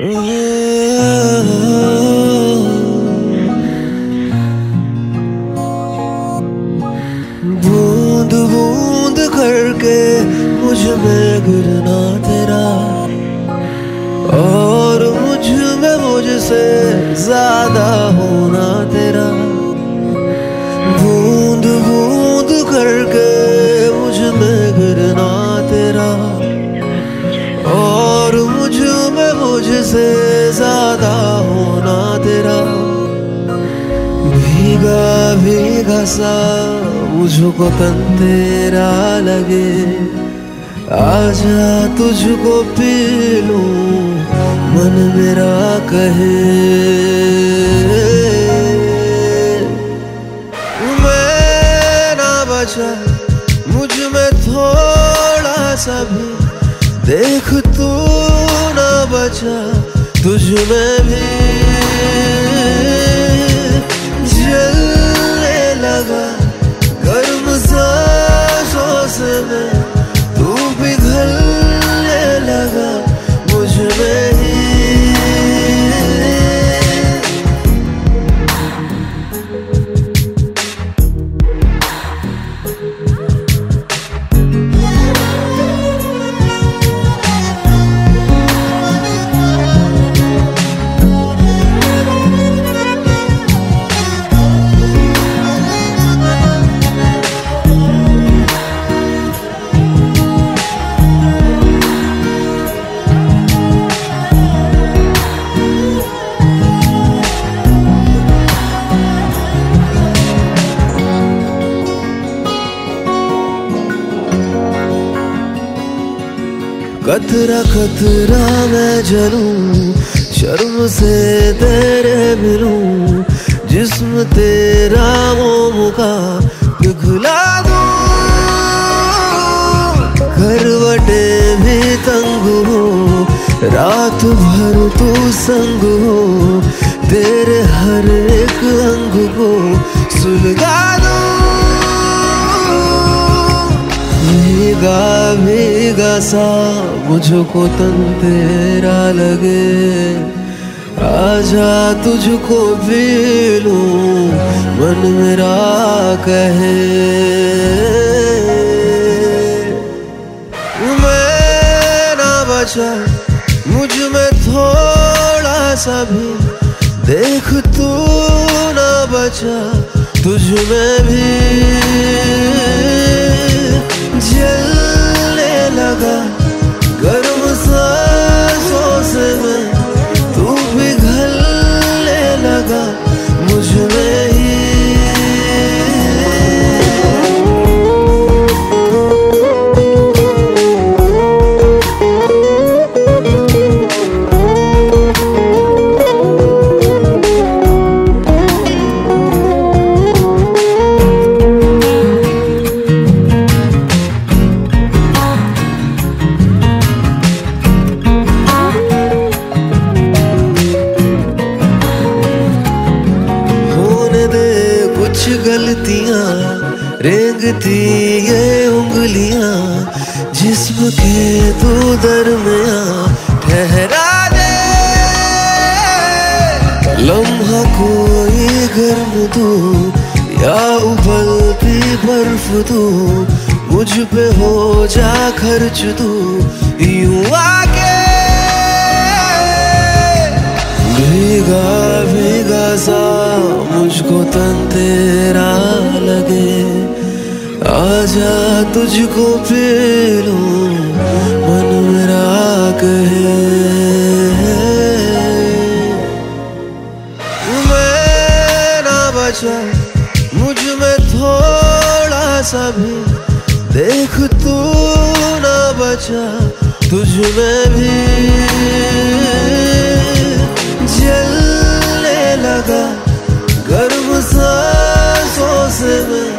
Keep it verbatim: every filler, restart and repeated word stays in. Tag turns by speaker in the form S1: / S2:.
S1: बूंद बूंद करके मुझ में गिरना तेरा, और मुझ में मुझसे ज्यादा होना तेरा। बूंद बूंद करके मुझ में गिरना तेरा, और मुझ में मुझसे ज्यादा होना तेरा। भीगा भीगा सा मुझको तन तेरा लगे, आजा तुझको पी लूं मन मेरा कहे। मैं ना बचा मुझ में थोड़ा सा भी, देख तू ना बचा तुझ में भी। जलने लगा गर्म सांसों से मैं, तू पिघलने लगा मुझ में ही। कतरा कतरा मैं जलूं, शर्म से तेरे मिलूं, जिस्म तेरा मोम का पिघला दूं। करवटे भी तंग हो, रात भर तू संग हो, तेरे हर एक अंग को सुलगा दूं। भीगा भीगा सा मुझको तन तेरा लगे, आजा तुझको पी लूं मन मेरा कहे। मैं ना बचा मुझ में थोड़ा सा भी, देख तू ना बचा तुझ में भी। जलने लगा गर्म सांसों से मैं, तू पिघलने लगा मुझ में ही। कुछ गलतियां रेंगती ये उंगलियां, जिस्म के तू दरमियां ठहरा दे। लम्हा कोई गर्म तू या उबलती बर्फ तू, मुझ पे हो जा खर्च तू यूं आके। भीगा भीगा सा मुझको तन तेरा लगे, आजा तुझको पी लूं मन मेरा कहे। मैं ना बचा मुझ में थोड़ा सा भी, देख तू ना बचा तुझ में भी। जलने लगा गर्म सांसों से मैं,